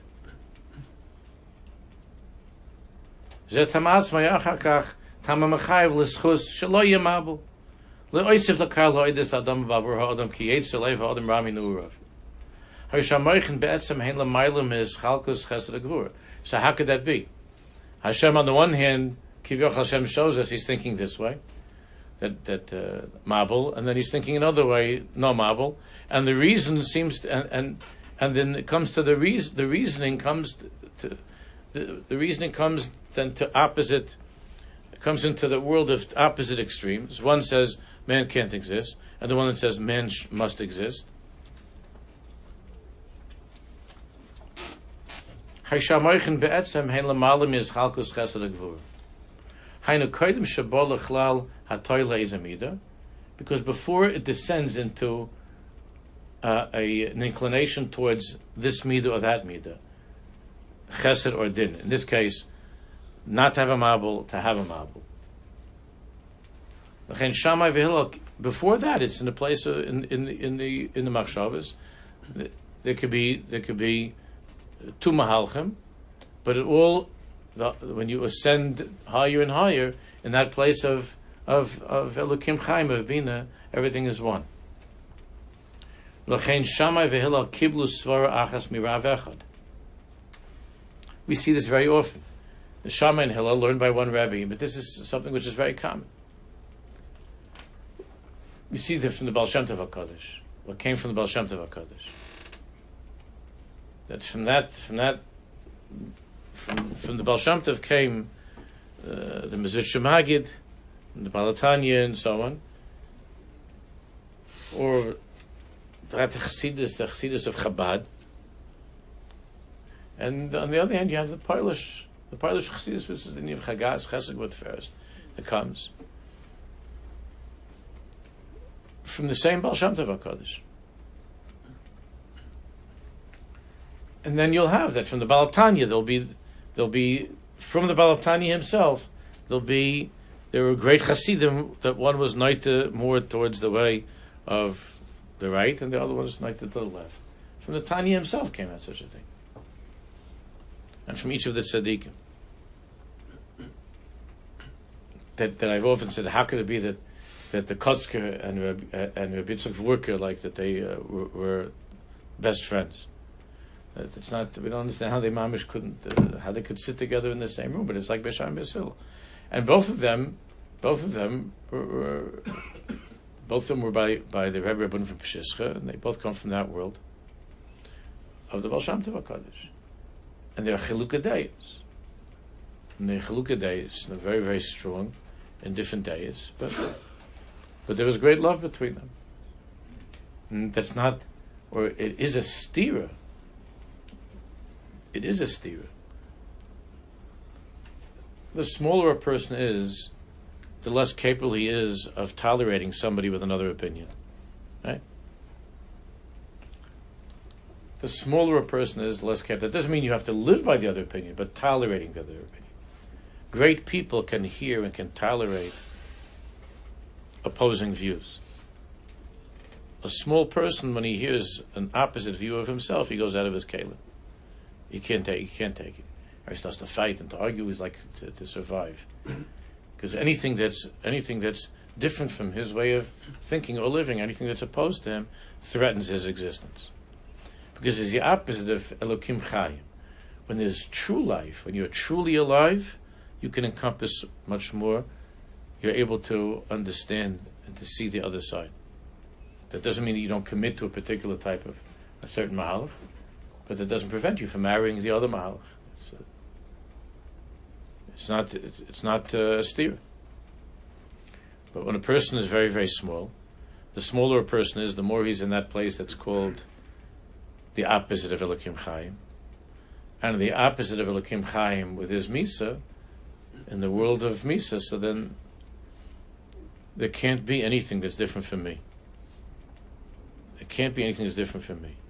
Zetamatz mayachakach tama mechayiv l'schus shelo yemabel leoisif l'kar loidis adam bavur adam ki yetz leif adam rami nuurav harishamoichin be'etzem hein l'maylim is chalkus chesed gvura. So how could that be? Hashem on the one hand, Kivyoch Hashem shows us he's thinking this way, that that uh, mabel, and then he's thinking another way, no mabel, and the reason seems to, and, and and then it comes to the reason. The reasoning comes to the the reasoning comes then to opposite. It comes into the world of opposite extremes. One says man can't exist, and the one that says man sh- must exist. Haishamoichin be'etzem hein lamalim is chalkus chesed gvura. Hainu koidim shabo lechlal hatoyle is amida, because before it descends into uh, a, an inclination towards this midah or that midah, chesed or din. In this case, not to have a mabul, to have a mabul. Shammai v'Hillel, before that, it's in the place of, in, in the in the in the machshavas. There could be there could be two mahalchim, but it all the, when you ascend higher and higher in that place of of of Elokim Chaim of Bina, everything is one. L'chein Shammai v'Hillel kiblu svara achas mirav echad. We see this very often. The Shammai and Hillel learned by one Rebbe, but this is something which is very common. We see this from the Baal Shem Tov HaKadosh. What came from the Baal Shem Tov HaKadosh. That from that, from that, from, from the Baal Shem Tov came uh, the Mezritch Magid, the Baal Tanya, and so on. Or the Chassidus, the Chassidus of Chabad. And on the other hand, you have the Polish, the Polish Chassidus, which is the Niv Chagas, Chesed with first, that comes from the same Baal Shem Tov HaKadosh. And then you'll have that from the Baal Tanya. There'll be, there'll be from the Baal Tanya himself. There'll be there were great Chassidim that one was noita more towards the way of the right, and the other one was noita to the left. From the Tanya himself came out such a thing, and from each of the tzaddikim. That that I've often said, how could it be that that the Kotzker and Reb, uh, and Reb Yitzchak Vurker, like that they uh, were, were best friends? That it's not. We don't understand how they mamish couldn't, uh, how they could sit together in the same room. But it's like Beshar and Basil, and both of them, both of them were, were both of them were by by the Rebbe Rabban from Peshischa, and they both come from that world of the Baal Shem Tov HaKadosh, and they're Chilukah days, and they're Chilukah days. They're very very strong in different days, but but there was great love between them. And that's not, or it is a stira. It is a stira. The smaller a person is, the less capable he is of tolerating somebody with another opinion. Right? The smaller a person is, the less capable. That doesn't mean you have to live by the other opinion, but tolerating the other opinion. Great people can hear and can tolerate opposing views. A small person, when he hears an opposite view of himself, he goes out of his kalim. He can't take. He can't take it. Or he starts to fight and to argue. He's like to, to survive, because anything that's anything that's different from his way of thinking or living, anything that's opposed to him, threatens his existence. Because it's the opposite of Elokim Chayim. When there's true life, when you're truly alive, you can encompass much more. You're able to understand and to see the other side. That doesn't mean that you don't commit to a particular type of a certain mahalach, but that doesn't prevent you from marrying the other mahalach. It's, uh, it's not it's, it's not uh, a steer. But when a person is very, very small, the smaller a person is, the more he's in that place that's called the opposite of Elokim Chaim. And the opposite of Elokim Chaim with his Misa, in the world of Misa, so then there can't be anything that's different from me. There can't be anything that's different from me.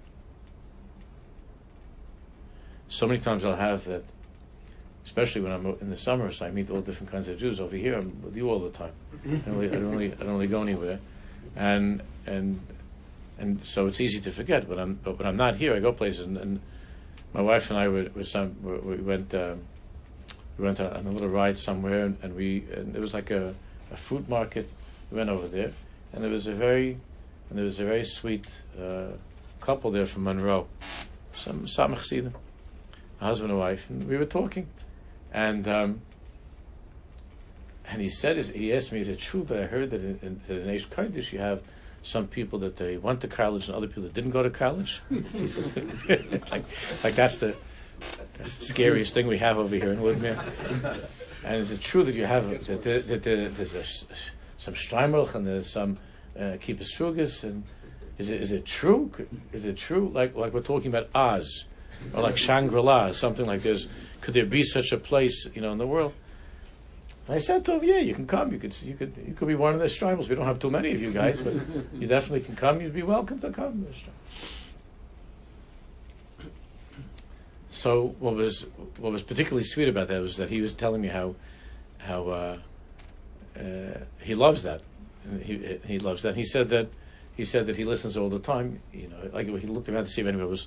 So many times I'll have that, especially when I'm in the summer, so I meet all different kinds of Jews. Over here, I'm with you all the time. I don't really, I don't really, I don't really go anywhere, and and and so it's easy to forget. But I'm but when I'm not here, I go places. And, and my wife and I were, were some were, we went um, we went on a little ride somewhere, and, and we and there was like a, a fruit market. We went over there, and there was a very and there was a very sweet uh, couple there from Monroe, some Samach Chassidim, a husband and wife, and we were talking, and um, and he said, he asked me, is it true that I heard that in, in, that in Eish Kodesh you have some people that they went to college and other people that didn't go to college? He said, like, like that's the, that's the scariest thing we have over here in Woodmere. And is it true that you have that, that, that, that there's a, some Streimelch and there's some uh, Kippus Frugas, and is it is it true? Is it true? Like like we're talking about Oz, or like Shangri-La, something like this. Could there be such a place, you know, in the world? And I said to him, yeah, you can come. You could, you could, you could be one of the Streimels. We don't have too many of you guys, but you definitely can come. You'd be welcome to come. So what was what was particularly sweet about that was that he was telling me how how uh, uh, he loves that. He he loves that. He said that he said that he listens all the time. You know, like he looked around to see if anybody was.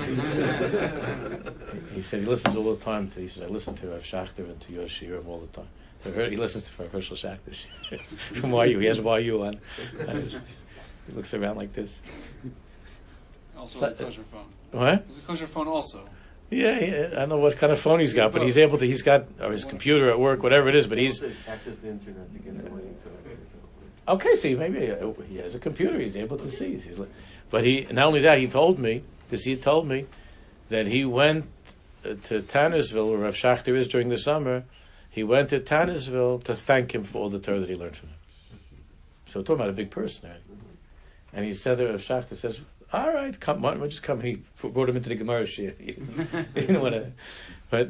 He said he listens all the time. To, he said I listen to Rav Schachter and to your shiurim all the time. So I heard he listens to Rav Hershel Schachter from Y U. He has Y U on. Just, he looks around like this. Also so, a kosher phone. What? It's a kosher phone also. Yeah, yeah, I don't know what kind of phone he's got, but he's able to. He's got or his computer at work, whatever it is. But he's access the internet to get away to. Okay, so maybe uh, he has a computer. He's able to see. He's, but he not only that, he told me because he told me that he went uh, to Tannersville, where Rav Schachter is during the summer. He went to Tannersville to thank him for all the Torah that he learned from him. So we're talking about a big person, right? And he said that Rav Schachter says, all right, come on, we'll just come. He brought him into the Gemara shir. He didn't want to, but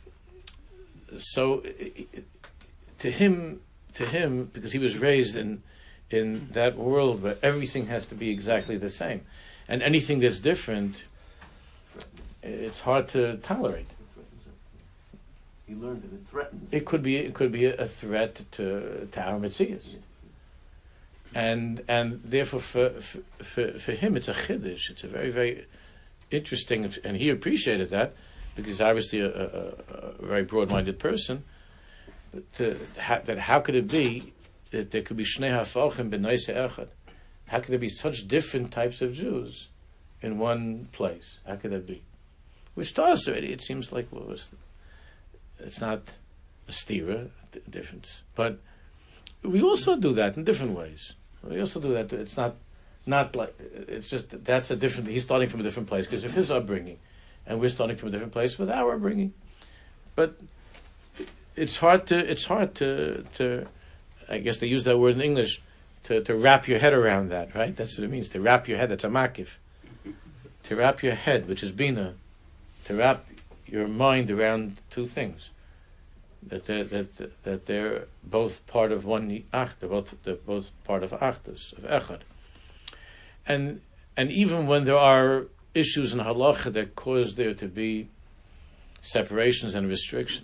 so to him, to him, because he was raised in in that world where everything has to be exactly the same, and anything that's different, it's hard to tolerate. He learned that it threatens. It could be it could be a threat to to our mitzias. And and therefore for, for for him it's a chiddush. It's a very very interesting, and he appreciated that because he's obviously a, a, a very broad-minded person. But to, to, that how could it be that there could be shnei hafachim b'noise echad? How could there be such different types of Jews in one place? How could that be? Which to us already it seems like well, it's, it's not a stira difference, but we also do that in different ways. We also do that. It's not, not like it's just that's a different. He's starting from a different place because of his upbringing, and we're starting from a different place with our upbringing. But it's hard to. It's hard to. to I guess they use that word in English to, to wrap your head around that. Right? That's what it means to wrap your head. That's a makif. To wrap your head, which is bina, to wrap your mind around two things. That they're, that that they're both part of one ach, they're both they're both part of achdus, of echad. And and even when there are issues in halacha that cause there to be separations and restrictions,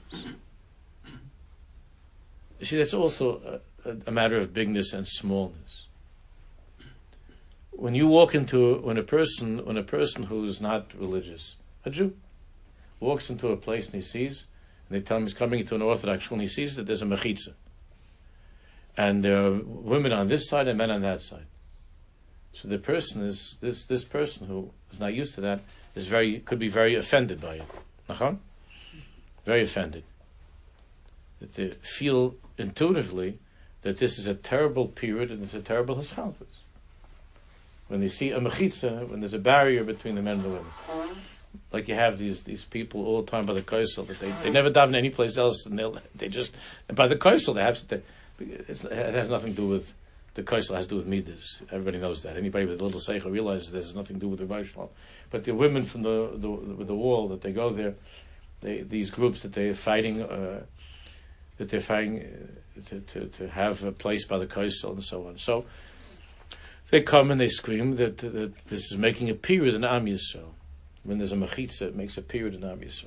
you see that's also a, a, a matter of bigness and smallness. When you walk into when a person when a person who's not religious, a Jew, walks into a place and he sees. And they tell him he's coming into an Orthodox school and he sees that there's a mechitza. And there are women on this side and men on that side. So the person is, this this person who is not used to that, is very could be very offended by it. Nachon? Very offended. That they feel intuitively that this is a terrible period and it's a terrible hischalkus. When they see a mechitza, when there's a barrier between the men and the women. Like you have these these people all the time by the Kosel that they, they never daven any place else, and they they just by the Kosel they have to. They, it's, it has nothing to do with the Kosel. Has to do with midas. Everybody knows that. Anybody with a little seichel realizes there's nothing to do with the emotional. But the women from the the with the wall that they go there, they these groups that they're fighting, uh, that they're fighting uh, to, to to have a place by the Kosel and so on. So they come and they scream that, that this is making a period in Am Yisrael. When there's a mechitza, it makes a period in Am Yisrael.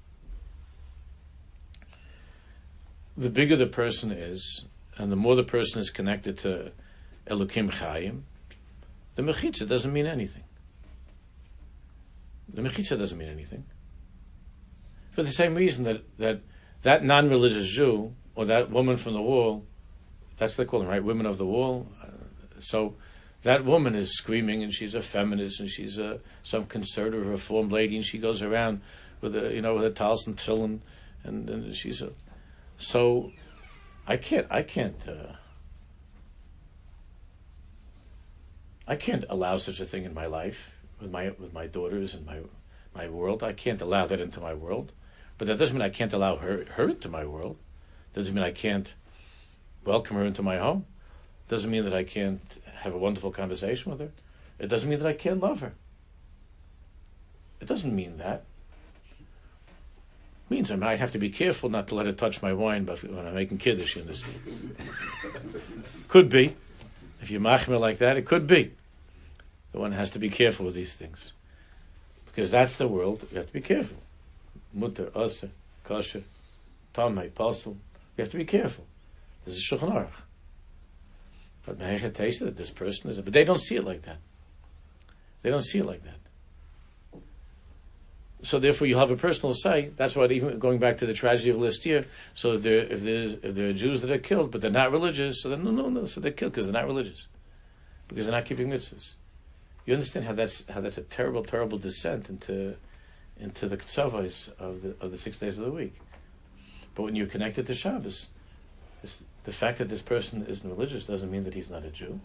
The bigger the person is, and the more the person is connected to Elokim Chayim, the mechitza doesn't mean anything. The mechitza doesn't mean anything. For the same reason that that, that non-religious Jew, or that woman from the wall, that's what they call them, right? Women of the wall. Uh, so that woman is screaming, and she's a feminist, and she's a some conservative, reformed lady, and she goes around with a you know with a talis and tefillin, and, and she's a. So, I can't, I can't, uh, I can't allow such a thing in my life with my with my daughters and my my world. I can't allow that into my world, but that doesn't mean I can't allow her her into my world. Doesn't mean I can't welcome her into my home. Doesn't mean that I can't have a wonderful conversation with her. It doesn't mean that I can't love her. It doesn't mean that. Means I might have to be careful not to let it touch my wine but when I'm making kiddush, you understand? Could be. If you're machmir like that, it could be. The one has to be careful with these things. Because that's the world, you have to be careful. Mutter, aser, kosher, tamei, pasul. You have to be careful. This is Shulchan Aruch. But Mehechet tasted that this person is, but they don't see it like that. They don't see it like that. So therefore, you have a personal say. That's why, even going back to the tragedy of last year. So if there, if there, if there are Jews that are killed, but they're not religious, so then no, no, no. So they're killed because they're not religious, because they're not keeping mitzvahs. You understand how that's how that's a terrible, terrible descent into into the tzavos of the of the six days of the week. But when you're connected to Shabbos, this, the fact that this person isn't religious doesn't mean that he's not a Jew.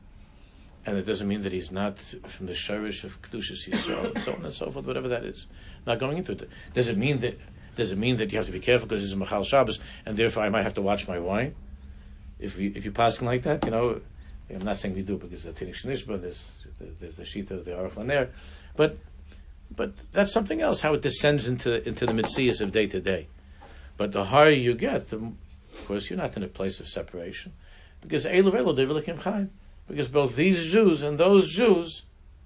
And it doesn't mean that he's not from the shirish of Kedushas Yisrael, and so on and so forth, whatever that is. Not going into it. Does it mean that does it mean that you have to be careful because it's a Machal Shabbos, and therefore I might have to watch my wine? If you if you pass him like that, you know, I'm not saying we do because the Tinich Shnishba, there's there's the Shita of the Aruch LaNer, but but that's something else. How it descends into into the mitzias of day to day. But the higher you get, the, of course, you're not in a place of separation, because Eilu Velo Devilikim Chaim. Because both these Jews and those Jews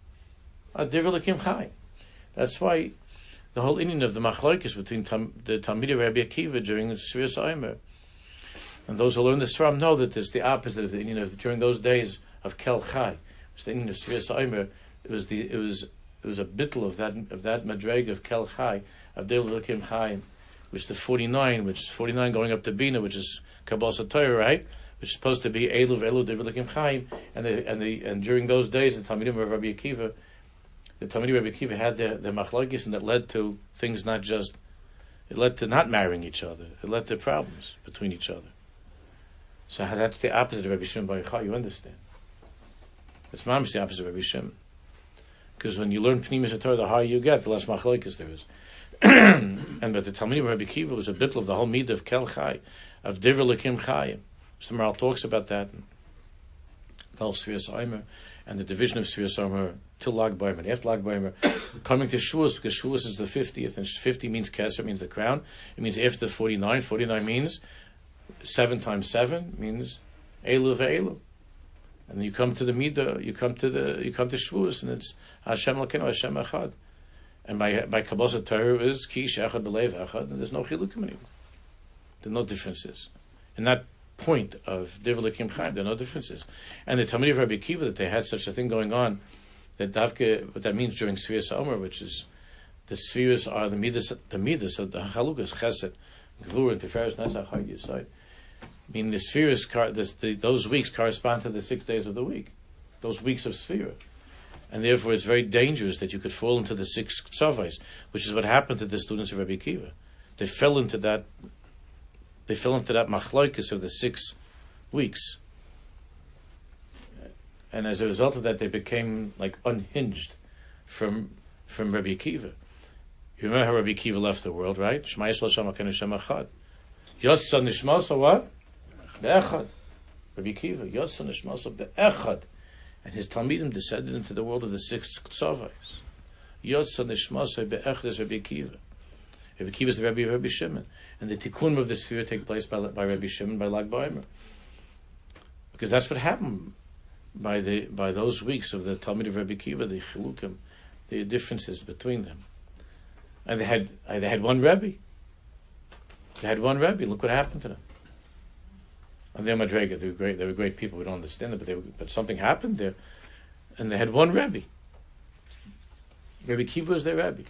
are Devilikim Chaim. That's why the whole Indian of the Machlokes between Tam, the Talmidei Rabbi Akiva during the Sfiras Omer, and those who learn the Sfarim know that there's the opposite of the Indian of during those days of Kel Chai, which the Indian of Sfiras Omer. It was the it was it was a bittul of that of that madreg of Kel Chai of Devilikim Chaim, which is the forty-nine, which is forty-nine going up to Bina, which is Kabbalah Torah, right? Which is supposed to be Eilu V'Eilu Devilikim Chaim, and the and the and during those days the Talmidim of Rabbi Akiva, the Talmidim of Rabbi Akiva had their their machlokes, and that led to things not just it led to not marrying each other. It led to problems between each other. So that's the opposite of Rabbi Shimon Bar Yochai. You understand? It's mamish the opposite of Rabbi Shimon, because when you learn Pnimis Torah, the higher you get, the less machlokes there is. And but the Talmidim of Rabbi Akiva was a bittul of the whole midah of Kel Chai, of Devilikim Chaim. Samaral talks about that in the whole Sfiras Omer and the division of Sfiras Omer till Lag Baimer. And after Lag Baimer, coming to Shavuos, because Shavuos is the fiftieth, and fifty means Keser, means the crown. It means after the forty-nine. forty-nine means seven times seven means Eilu ve'Eilu. And you come to the Midah, you come to the you come to Shavuos, and it's Hashem Lakenu, Hashem Echad. And by by Kabbalah Torah is Ki Shechad B'Leiv Echad, and there's no chilukim anymore. There's no differences. And that point of Devilikim Chaim, there are no differences. And the Talmidei of Rabbi Akiva, that they had such a thing going on, that Davke, what that means during Sfiras Omer, which is the Sfiras are the Midas, the Midas of the Chalukas, Chesed, Gvur, and Tiferes, Netzach, Chag Yisai. I mean, the Sfiras, this, the, those weeks correspond to the six days of the week, those weeks of Sfira. And therefore it's very dangerous that you could fall into the six tzavos, which is what happened to the students of Rabbi Akiva. They fell into that They fell into that machlokes of the six weeks. And as a result of that, they became like unhinged from from Rabbi Akiva. You remember how Rabbi Akiva left the world, right? Shema Yisrael Shema Kenu Shema Echad. Yotza Nishmasa what? Be'echad. Rabbi Akiva, Yotza Nishmasa Be'echad. And his Talmidim descended into the world of the six tzavos. Yotza Nishmasa Be'echad is Rabbi Akiva. Rabbi Akiva is the Rabbi of Rabbi Shimon. And the tikkun of the sphere take place by, by Rabbi Shimon, by Lag Baimer. Because that's what happened by the by those weeks of the Talmud of Rabbi Akiva, the chilukim, the differences between them. And they had they had one Rebbe. They had one Rebbe. Look what happened to them. And they're Madrega. They were great. They were great people. We don't understand it, but they were, but something happened there, and they had one Rebbe. Rabbi Akiva was their Rebbe.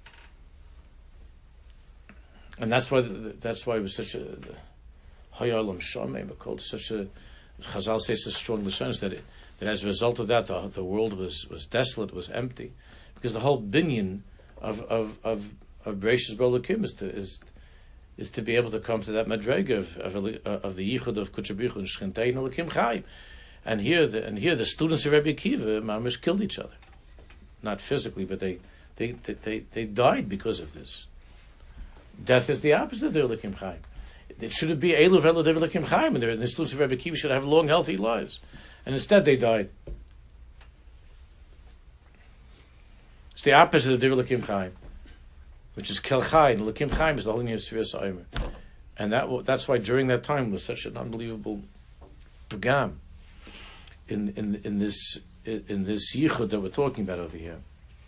And that's why that's why it was such a Hayalam Shamim called such a Chazal says a strong lashons that it, that as a result of that the, the world was, was desolate, was empty, because the whole binyan of of of of Bereishis Bara Elokim is to is is to be able to come to that madrega of of, of the yichud of Kuchabrichu and Shchintein Elokim Chaim, and here the and here the students of Rabbi Akiva mamish killed each other, not physically, but they they they they, they died because of this. Death is the opposite of the Elokim Chaim. It should be Eilu V'Eilu Elokim Chaim, and the students of Rabbi Akiva should have long, healthy lives. And instead they died. It's the opposite of the Elokim Chaim. which is Kel Chai, and Elokim Chaim is the whole name of Sfiras Omer. And that that's why during that time was such an unbelievable pagam in in in this in this yichud that we're talking about over here.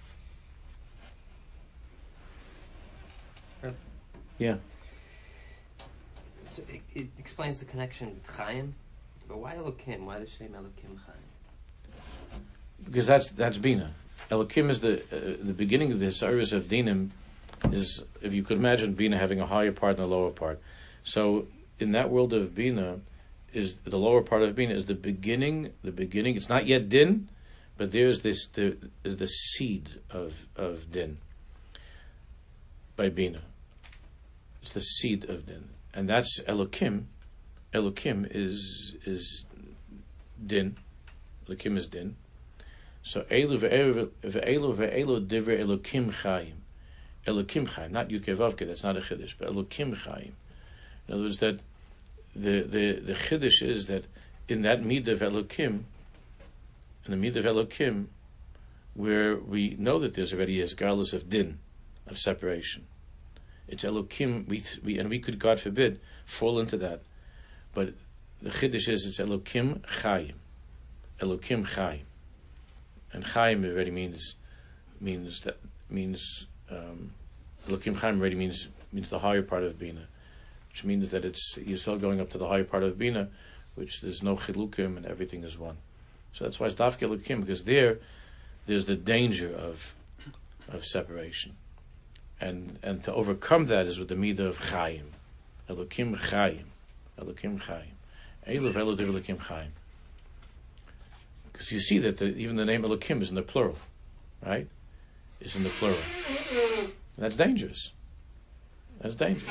Yeah. So it, it explains the connection with Chaim, but why Elokim? Why the same Elokim Chaim? Because that's that's Bina. Elokim is the uh, the beginning of the service of Dinim. Is, if you could imagine Bina having a higher part and a lower part. So in that world of Bina, is the lower part of Bina is the beginning. The beginning. It's not yet Din, but there's this the the seed of of Din by Bina. It's the seed of Din, and that's Elokim. Elokim is is Din. Elokim is Din. So Elu ve'elu ve'elu ve'elu divrei Elokim Chaim. Elokim Chaim, not Yud Vavke. That's not a chiddush, but Elokim Chaim. In other words, that the the the chiddush is that in that midah of Elokim, in the midah of Elokim, where we know that there's already a garlus of Din, of separation. It's Elokim, we, we and we could, God forbid, fall into that. But the chiddush is it's Elokim Chaim, Elokim Chaim, and Chaim already means means that means um, Elokim Chaim already means means the higher part of Bina, which means that it's Yisrael going up to the higher part of Bina, which there's no chilukim and everything is one. So that's why it's Dafke Elokim, because there there's the danger of of separation. And and to overcome that is with the midah of Chaim. Elokim Chaim. Elokim Chaim. Elu ve'elu divrei Elokim Chaim. Because you see that the, even the name Elokim is in the plural. Right? Is in the plural. And that's dangerous. That's dangerous.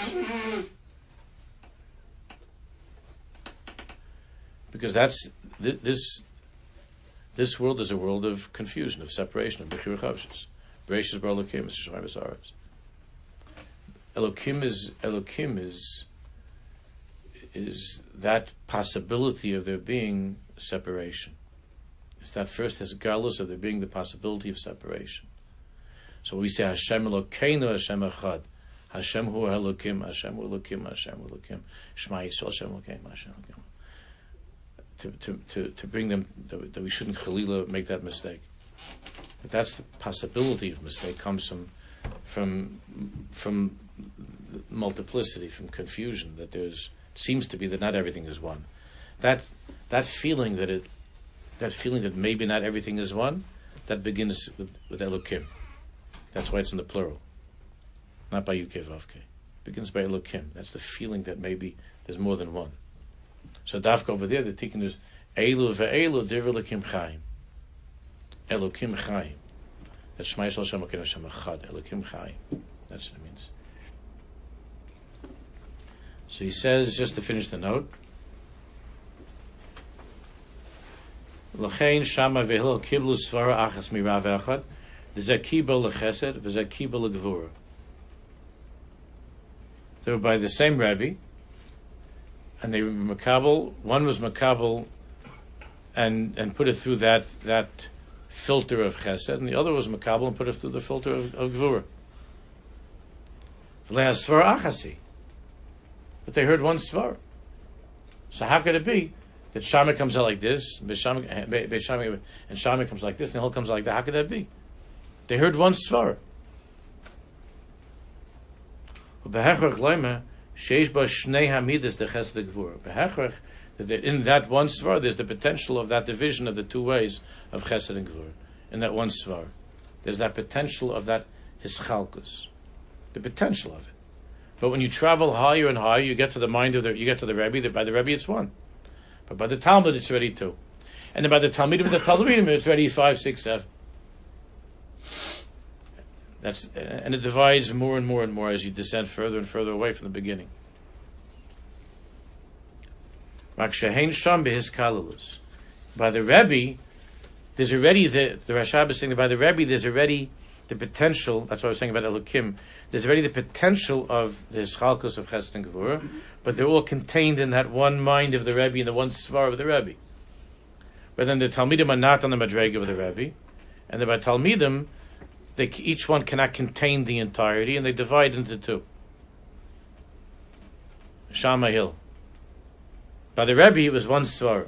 Because that's, this this world is a world of confusion, of separation, of Bechir Chavshis. Bereishis bara Elokim, it's Shemayim v'Saaretz. Elokim is Elokim is is that possibility of there being separation. It's that first hasgalus of there being the possibility of separation. So we say Hashem Elokeinu, Hashem Echad, Hashem Hu Elokim, Hashem Hu Elokim, Hashem Hu Elokim, Shema Yisrael, Hashem Elokim, Hashem Elokim. To to to to bring them that, that we shouldn't Chalila make that mistake. But that's the possibility of mistake comes from from from multiplicity, from confusion, that there's seems to be that not everything is one. That that feeling that it that feeling that maybe not everything is one, that begins with, with Elokim. That's why it's in the plural. Not by Yud Vavke. It begins by Elokim. That's the feeling that maybe there's more than one. So Dafka over there, the tikkun is Elu ve'elu divrei Elokim Chaim. Elokim Chaim. That's Shema Yisrael Hashem Elokeinu Hashem Echad. Elokim Chaim. That's what it means. So he says, just to finish the note, L'chein Shama ve'Hillel kiblu svara achas mirav echad, v'zeh kibel l'chesed, v'zeh kibel l'gevura. They were by the same Rebbe, and they were makabel. One was makabel, and and put it through that that filter of chesed, and the other was makabel and put it through the filter of, of gevura. V'leha svara achasi. But they heard one svar. So how could it be that Shama comes out like this, and Shama comes like this, and the Hill comes like that? How could that be? They heard one svar. That in that one svar, there's the potential of that division of the two ways of chesed and gevura. In that one svar, there's that potential of that hischalkus, the potential of it. But when you travel higher and higher, you get to the mind of the, you get to the Rebbe, that by the Rebbe it's one. But by the Talmud it's already two. And then by the Talmidim, the Talmidim, it's already five, six, seven. That's, and it divides more and more and more as you descend further and further away from the beginning. By the Rebbe, there's already the, the Rashab is saying that by the Rebbe, there's already the potential, that's what I was saying about Elokim, there's already the potential of the Chalkos of Chesed and Gevura, but they're all contained in that one mind of the Rebbe and the one Svar of the Rebbe. But then the Talmidim are not on the Madrega of the Rebbe, and the by Talmidim, they each one cannot contain the entirety, and they divide into two. Shammai Hill. By the Rebbe, it was one svara.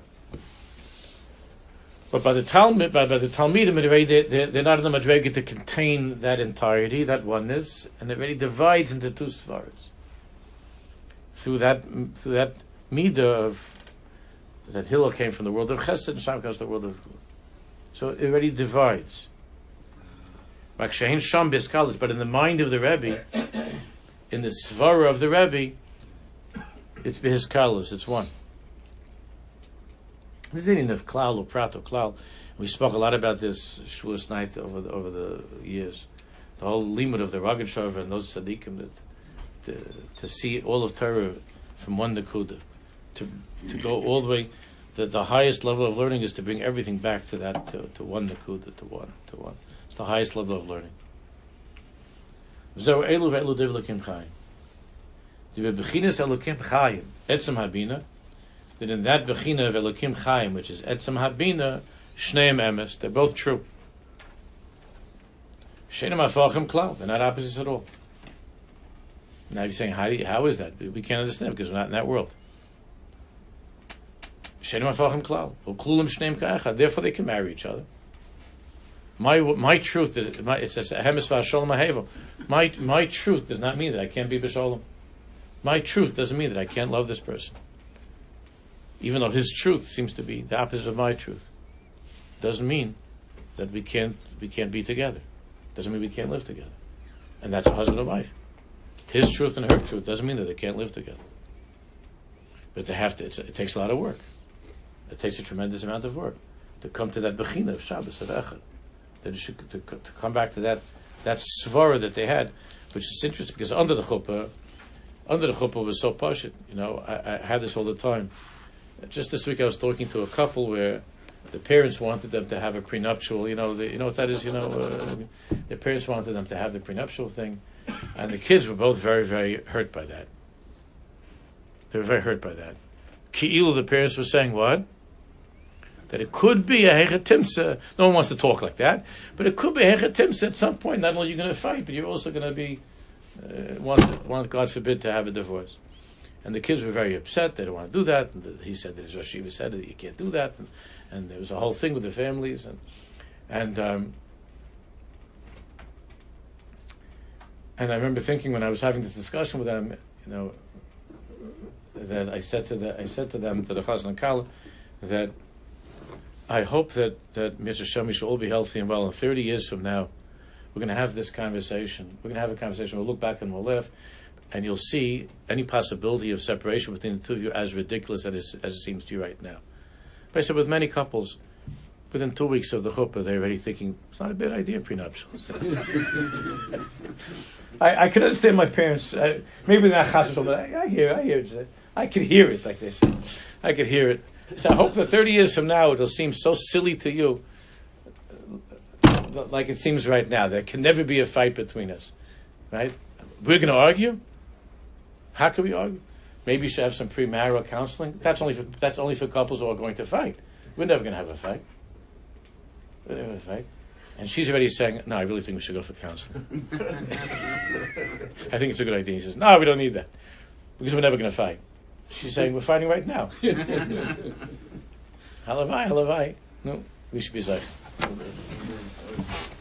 But by the Talmud, by, by the Talmidim, they, they, they're not in the madrega to contain that entirety, that oneness, and it really divides into two svaras. Through that, through that midah of that Hillel came from the world of Chesed, and Sham comes from the world of. So it already divides. But in the mind of the Rebbe, in the svara of the Rebbe, it's bihiskalos, it's one. The meaning of klal or prat or klal. We spoke a lot about this Shavuos night over the, over the years. The whole limud of the Ragan Shover and those tzaddikim that to, to see all of Torah from one nekuda, to to go all the way. The, the highest level of learning is to bring everything back to that to, to one nekuda, to one to one. It's the highest level of learning. So elu ve'elu dev elokim chayim. The bechinas elokim chayim etzem habina. That in that bechina of elokim chayim, which is etzem habina, shneim emes, they're both true. Shenim afachim klal, they're not opposites at all. Now you're saying, how, do you, how is that? We can't understand because we're not in that world. Shenim afachim klal, uklulim shneim ka'echad, therefore they can marry each other. My my truth, is, my, it says hemes v'asholem ahevo. My my truth does not mean that I can't be b'sholem. My truth doesn't mean that I can't love this person. Even though his truth seems to be the opposite of my truth, doesn't mean that we can't we can't be together. Doesn't mean we can't live together. And that's a husband and wife. His truth and her truth doesn't mean that they can't live together. But they have to. It's, it takes a lot of work. It takes a tremendous amount of work to come to that bechina of Shabbos of Echad. That it should, to, to come back to that that svara that they had, which is interesting because under the chuppah, under the chuppah was so pashut. You know, I, I had this all the time. Just this week, I was talking to a couple where the parents wanted them to have a prenuptial. You know, the, you know what that is. You know, uh, the parents wanted them to have the prenuptial thing, and the kids were both very, very hurt by that. They were very hurt by that. Ki'ilu, the parents were saying what? That it could be a hechatimsa. No one wants to talk like that, but it could be a hechatimsa at some point. Not only are you going to fight, but you're also going to be uh, want, want, God forbid, to have a divorce. And the kids were very upset. They don't want to do that. And the, he said that his Rosh Yeshiva said that you can't do that. And, and there was a whole thing with the families. And and um, and I remember thinking when I was having this discussion with them, you know, that I said to the I said to them, to the Chazan and Kala, that I hope that that Mister Shami should all be healthy and well. And thirty years from now, we're going to have this conversation. We're going to have a conversation. We'll look back and we'll laugh. And you'll see any possibility of separation between the two of you as ridiculous as, as it seems to you right now. But I said, with many couples, within two weeks of the chuppah, they're already thinking, it's not a bad idea, prenuptials. I, I can understand my parents, uh, maybe not chassid, but I, I hear I hear it. I can hear it, like they say. I can hear it. So I hope that thirty years from now, it'll seem so silly to you, like it seems right now. There can never be a fight between us, right? We're going to argue? How can we argue? Maybe you should have some premarital counseling. That's only for, that's only for couples who are going to fight. We're never going to have a fight. We're never going to fight. And she's already saying, no, I really think we should go for counseling. I think it's a good idea. He says, no, we don't need that. Because we're never going to fight. She's saying, we're fighting right now. Halavai, halavai. No, we should be safe.